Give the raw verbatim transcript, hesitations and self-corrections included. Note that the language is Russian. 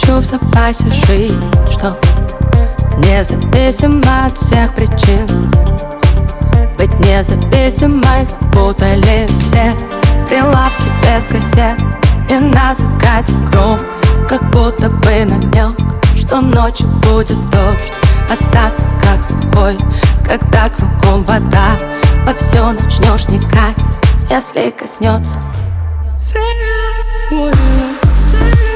хочу в запасе жизнь, чтоб независимо от всех причин быть независимой. Запутали все прилавки без кассет, и на закате гром, как будто бы намек, что ночью будет дождь. Остаться как сухой, когда кругом вода, во все начнешь вникать, если коснется. Say